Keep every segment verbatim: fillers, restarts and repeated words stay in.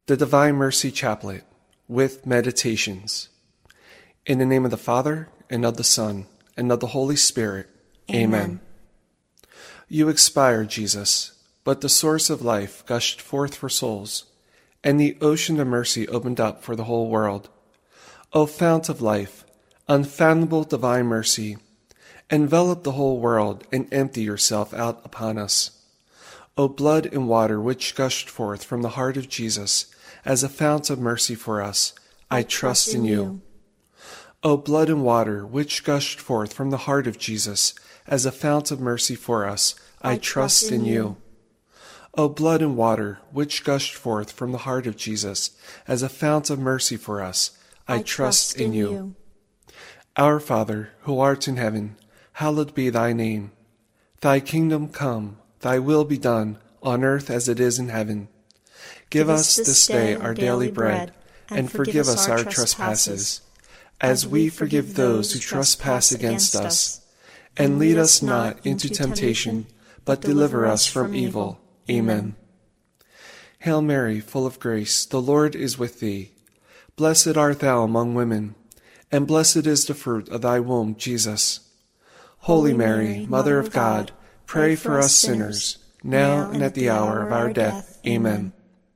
The Divine Mercy Chaplet with Meditations. In the name of the Father, and of the Son, and of the Holy Spirit. Amen. Amen. You expired, Jesus, but the source of life gushed forth for souls, and the ocean of mercy opened up for the whole world. O fount of life, unfathomable divine mercy, envelop the whole world and empty yourself out upon us. O blood and water which gushed forth from the heart of Jesus as a fount of mercy for us, I, I trust, trust in you. you. O blood and water which gushed forth from the heart of Jesus as a fount of mercy for us, I, I trust, trust in, in you. you. O blood and water which gushed forth from the heart of Jesus as a fount of mercy for us, I, I trust, trust in you. you. Our Father, who art in heaven, hallowed be thy name. Thy kingdom come, thy will be done, on earth as it is in heaven. Give us this day our daily bread, and forgive us our trespasses, as we forgive those who trespass against us. And lead us not into temptation, but deliver us from evil. Amen. Hail Mary, full of grace, the Lord is with thee. Blessed art thou among women, and blessed is the fruit of thy womb, Jesus. Holy Mary, Mother of God, pray for us sinners, now and at the hour of our death. Amen.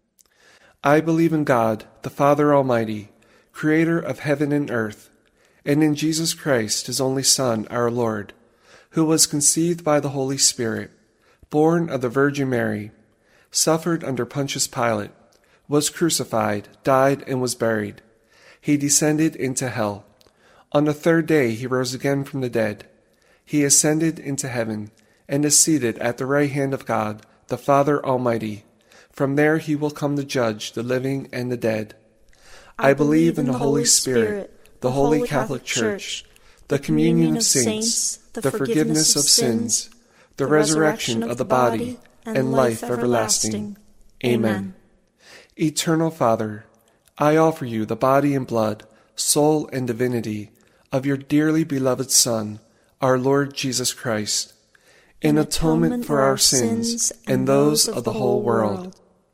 I believe in God, the Father Almighty, creator of heaven and earth, and in Jesus Christ, his only Son, our Lord, who was conceived by the Holy Spirit, born of the Virgin Mary, suffered under Pontius Pilate, was crucified, died, and was buried. He descended into hell. On the third day he rose again from the dead. He ascended into heaven, and is seated at the right hand of God, the Father Almighty. From there he will come to judge the living and the dead. I, I believe in the Holy Spirit, the Holy Catholic Church, the communion of saints, the forgiveness of sins, the resurrection of the body, and life everlasting. Amen. Eternal Father, I offer you the body and blood, soul and divinity of your dearly beloved Son, our Lord Jesus Christ, in atonement for our sins and those of the whole world.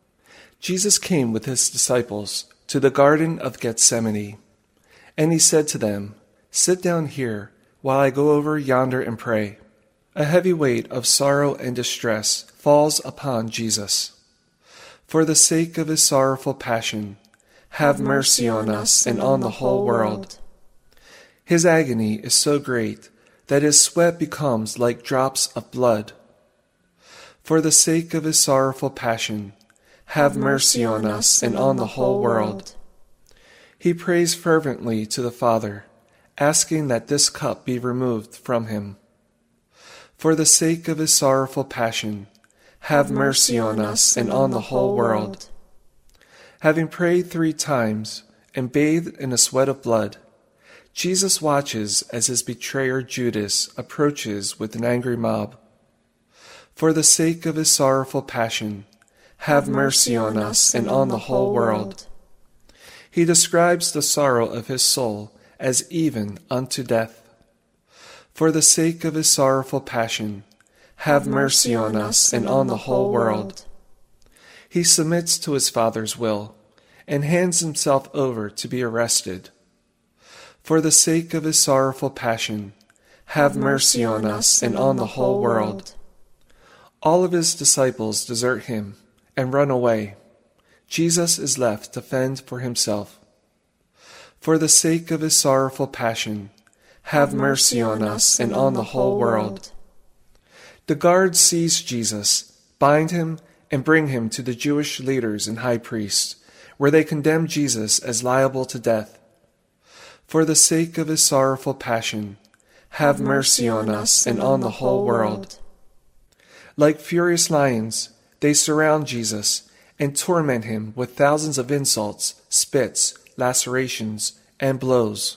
Jesus came with his disciples to the Garden of Gethsemane, and he said to them, "Sit down here while I go over yonder and pray." A heavy weight of sorrow and distress falls upon Jesus. For the sake of his sorrowful passion, have mercy on us and on the whole world. His agony is so great that his sweat becomes like drops of blood. For the sake of his sorrowful passion, have mercy on us and on the whole world. He prays fervently to the Father, asking that this cup be removed from him. For the sake of his sorrowful passion, have mercy on us and on the whole world. Having prayed three times and bathed in a sweat of blood, Jesus watches as his betrayer Judas approaches with an angry mob. For the sake of his sorrowful passion, have mercy on us and on the whole world. He describes the sorrow of his soul as even unto death. For the sake of his sorrowful passion, have mercy on us and on the whole world. He submits to his Father's will and hands himself over to be arrested. For the sake of his sorrowful passion, have mercy on us and on the whole world. All of his disciples desert him and run away. Jesus is left to fend for himself. For the sake of his sorrowful passion, have mercy on us and on the whole world. The guards seize Jesus, bind him, and bring him to the Jewish leaders and high priests, where they condemn Jesus as liable to death. For the sake of his sorrowful passion, have mercy on us and on the whole world. Like furious lions, they surround Jesus and torment him with thousands of insults, spits, lacerations, and blows.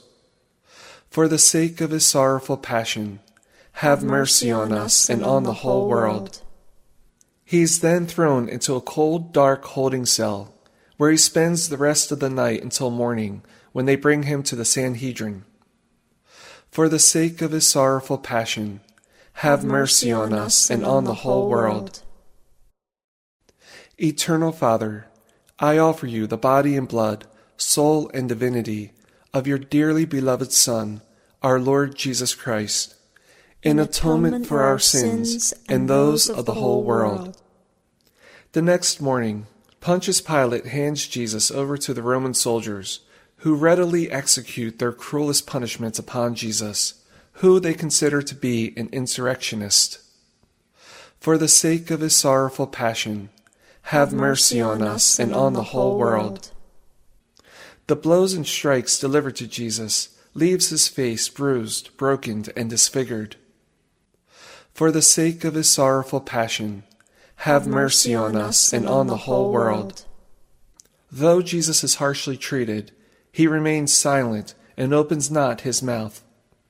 For the sake of his sorrowful passion, have mercy on us and on the whole world. He is then thrown into a cold, dark holding cell, where he spends the rest of the night until morning, when they bring him to the Sanhedrin. For the sake of his sorrowful passion, have mercy on us and on the whole world. Eternal Father, I offer you the body and blood, soul and divinity of your dearly beloved Son, our Lord Jesus Christ, in atonement for our sins and those of the whole world. The next morning, Pontius Pilate hands Jesus over to the Roman soldiers, who readily execute their cruelest punishments upon Jesus, who they consider to be an insurrectionist. For the sake of his sorrowful passion, have mercy on us and on the whole world. The blows and strikes delivered to Jesus leaves his face bruised, broken, and disfigured. For the sake of his sorrowful passion, have mercy on us and on the whole world. Though Jesus is harshly treated, he remains silent and opens not his mouth.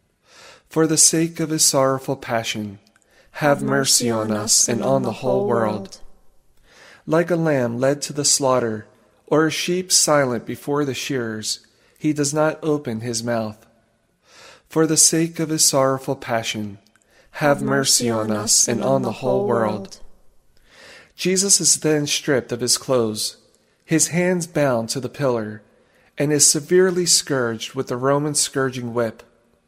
For the sake of his sorrowful passion, have mercy on us and on the whole world. Like a lamb led to the slaughter, or a sheep silent before the shearers, he does not open his mouth. For the sake of his sorrowful passion, have mercy on us and on the whole world. Jesus is then stripped of his clothes, his hands bound to the pillar, and is severely scourged with the Roman scourging whip.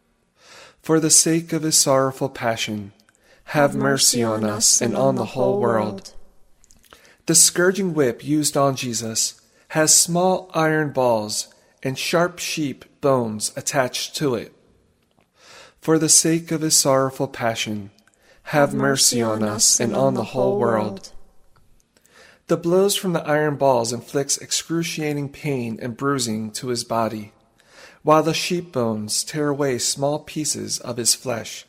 For the sake of his sorrowful passion, have mercy on us and on the whole world. The scourging whip used on Jesus has small iron balls and sharp sheep bones attached to it. For the sake of his sorrowful passion, have mercy on us and on the whole world. The blows from the iron balls inflicts excruciating pain and bruising to his body, while the sheep bones tear away small pieces of his flesh.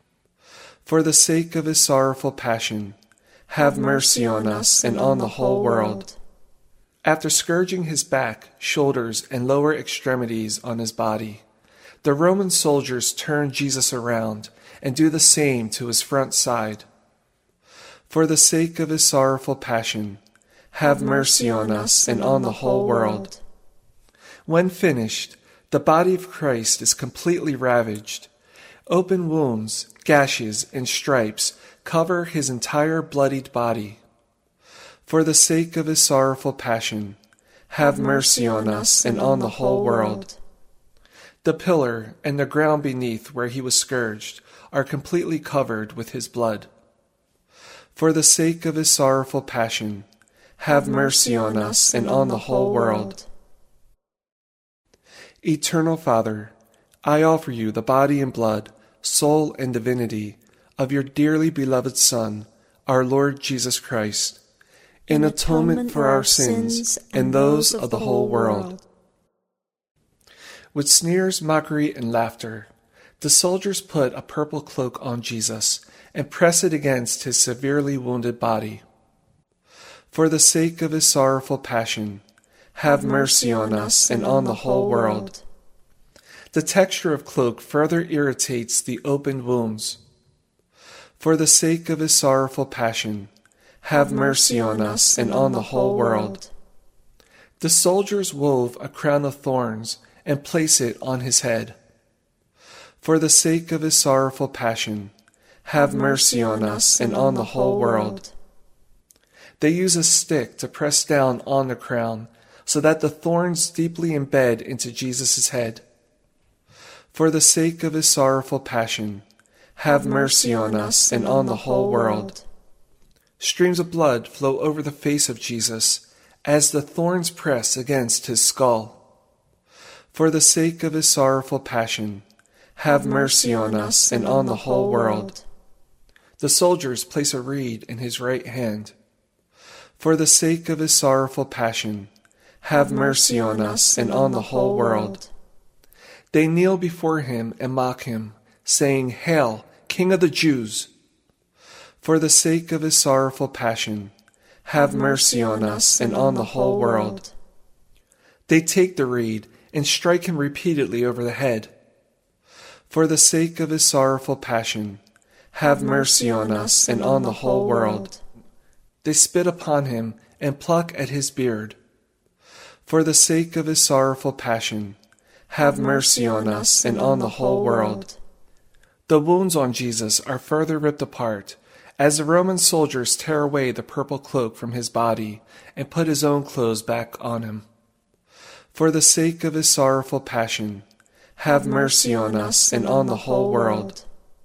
For the sake of his sorrowful passion, have mercy on us and on the whole world. After scourging his back, shoulders, and lower extremities on his body, the Roman soldiers turn Jesus around and do the same to his front side. For the sake of his sorrowful passion, have mercy on us and on the whole world. When finished, the body of Christ is completely ravaged. Open wounds, gashes, and stripes cover his entire bloodied body. For the sake of his sorrowful passion, have mercy on us and on the whole world. The pillar and the ground beneath where he was scourged are completely covered with his blood. For the sake of his sorrowful passion, have mercy on us and on the whole world. Eternal Father, I offer you the body and blood, soul and divinity of your dearly beloved Son, our Lord Jesus Christ, in atonement for our sins and those of the whole world. With sneers, mockery, and laughter, the soldiers put a purple cloak on Jesus and press it against his severely wounded body. For the sake of his sorrowful passion, have mercy on us and on the whole world. The texture of cloak further irritates the opened wounds. For the sake of his sorrowful passion, have mercy on us and on the whole world. The soldiers wove a crown of thorns and placed it on his head. For the sake of his sorrowful passion, have mercy on us and on the whole world. They use a stick to press down on the crown, so that the thorns deeply embed into Jesus' head. For the sake of his sorrowful passion, have mercy on us and on the whole world. Streams of blood flow over the face of Jesus as the thorns press against his skull. For the sake of his sorrowful passion, have mercy on us and on the whole world. The soldiers place a reed in his right hand. For the sake of his sorrowful passion, have mercy on us and on the whole world. They kneel before him and mock him, saying, Hail, King of the Jews! For the sake of his sorrowful passion, have mercy on us and on the whole world. They take the reed and strike him repeatedly over the head. For the sake of his sorrowful passion, have mercy on us and on the whole world. They spit upon him and pluck at his beard. For the sake of his sorrowful passion, have mercy on us and on the whole world. The wounds on Jesus are further ripped apart, as the Roman soldiers tear away the purple cloak from his body and put his own clothes back on him. For the sake of his sorrowful passion, have mercy on us and on the whole world.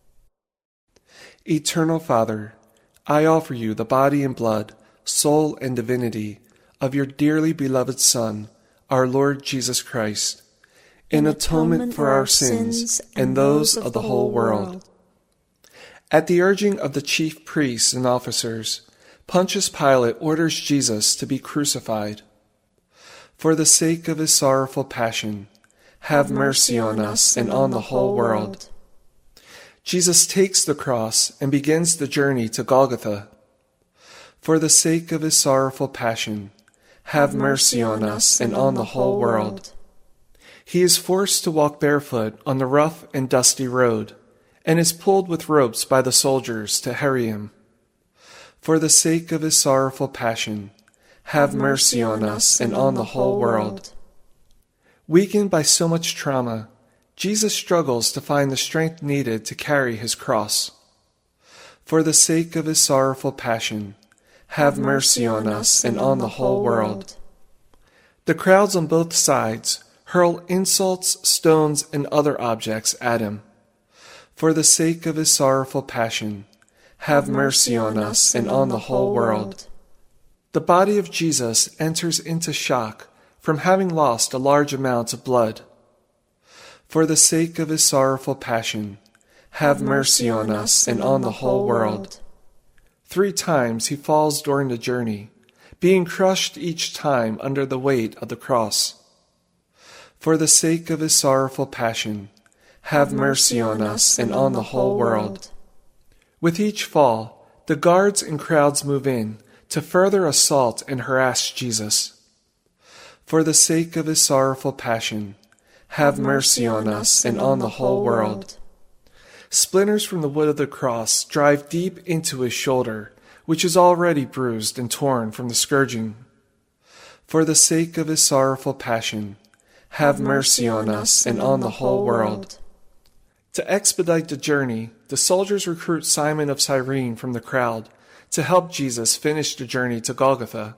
Eternal Father, I offer you the body and blood, soul and divinity of your dearly beloved Son, our Lord Jesus Christ, in atonement for our sins and those of the whole world. At the urging of the chief priests and officers, Pontius Pilate orders Jesus to be crucified. For the sake of his sorrowful passion, have mercy on us and on the whole world. Jesus takes the cross and begins the journey to Golgotha. For the sake of his sorrowful passion, have mercy on us and on the whole world. He is forced to walk barefoot on the rough and dusty road, and is pulled with ropes by the soldiers to harry him. For the sake of his sorrowful passion, have mercy on us and on the whole world. Weakened by so much trauma, Jesus struggles to find the strength needed to carry his cross. For the sake of his sorrowful passion, have mercy on us and on the whole world. The crowds on both sides hurl insults, stones, and other objects at him. For the sake of his sorrowful passion, have mercy on us and on the whole world. The body of Jesus enters into shock from having lost a large amount of blood. For the sake of his sorrowful passion, have mercy on us and on the whole world. Three times he falls during the journey, being crushed each time under the weight of the cross. For the sake of his sorrowful passion, have mercy on us and on the whole world. With each fall, the guards and crowds move in to further assault and harass Jesus. For the sake of his sorrowful passion, have mercy on us and on the whole world. Splinters from the wood of the cross drive deep into his shoulder, which is already bruised and torn from the scourging. For the sake of his sorrowful passion, have mercy on us and on the whole world. To expedite the journey, the soldiers recruit Simon of Cyrene from the crowd to help Jesus finish the journey to Golgotha.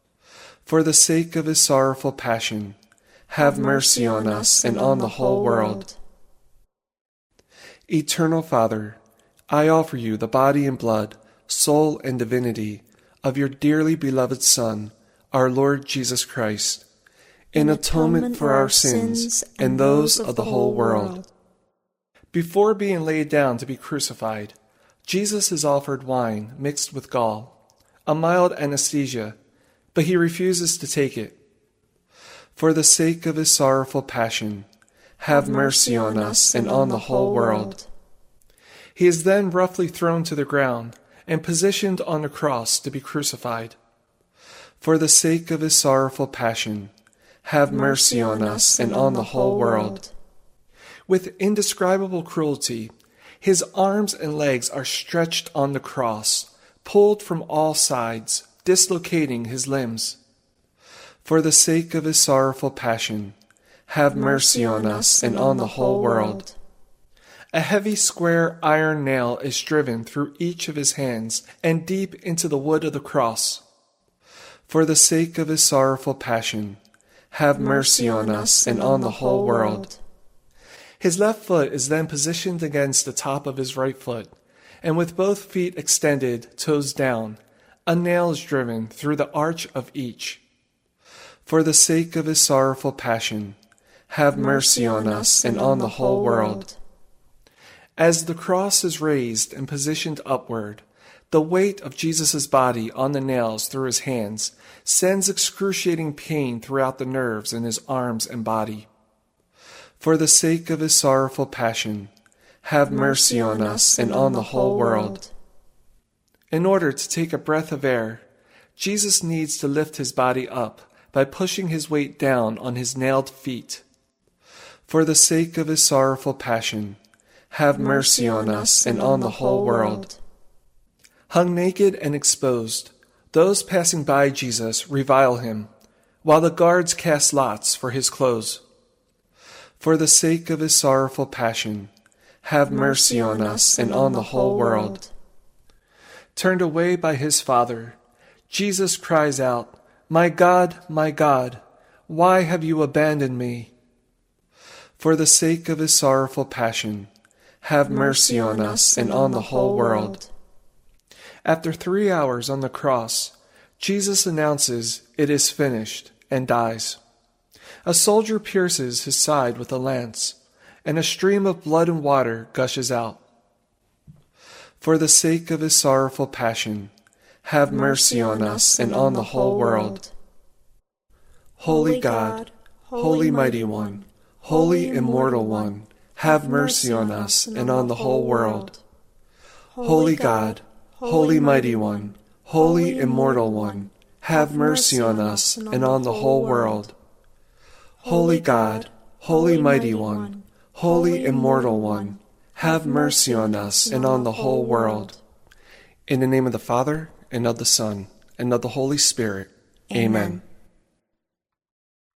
For the sake of his sorrowful passion, have mercy on us and on the whole world. Eternal Father, I offer you the body and blood, soul and divinity of your dearly beloved Son, our Lord Jesus Christ, in atonement for our sins and those of the whole world. Before being laid down to be crucified, Jesus is offered wine mixed with gall, a mild anesthesia, but he refuses to take it. For the sake of his sorrowful passion, have mercy on us and on the whole world. He is then roughly thrown to the ground and positioned on the cross to be crucified. For the sake of his sorrowful passion, have mercy on us and on the whole world. With indescribable cruelty, his arms and legs are stretched on the cross, pulled from all sides, dislocating his limbs. For the sake of his sorrowful passion, have mercy on us and on the whole world. A heavy square iron nail is driven through each of his hands and deep into the wood of the cross. For the sake of his sorrowful passion, have mercy on us and on the whole world. His left foot is then positioned against the top of his right foot, and with both feet extended, toes down, a nail is driven through the arch of each. For the sake of his sorrowful passion, have mercy on us and on the whole world. As the cross is raised and positioned upward, the weight of Jesus' body on the nails through his hands sends excruciating pain throughout the nerves in his arms and body. For the sake of his sorrowful passion, have mercy on us and on the whole world. In order to take a breath of air, Jesus needs to lift his body up by pushing his weight down on his nailed feet. For the sake of his sorrowful passion, have mercy on us and on the whole world. Hung naked and exposed, those passing by Jesus revile him, while the guards cast lots for his clothes. For the sake of his sorrowful passion, have mercy on us and on the whole world. Turned away by his Father, Jesus cries out, "My God, my God, why have you abandoned me?" For the sake of his sorrowful passion, have mercy on us and on the whole world. After three hours on the cross, Jesus announces it is finished and dies. A soldier pierces his side with a lance, and a stream of blood and water gushes out. For the sake of his sorrowful passion, have mercy on us and on the whole world. Holy God, Holy Mighty One, Holy Immortal One, have mercy on us and on the whole world. Holy God, Holy Mighty One, Holy Immortal One, have mercy on us and on the whole world. Holy God, Holy Mighty One, Holy Immortal One, have mercy on us and on the whole world. In the name of the Father, and of the Son, and of the Holy Spirit. Amen. Amen.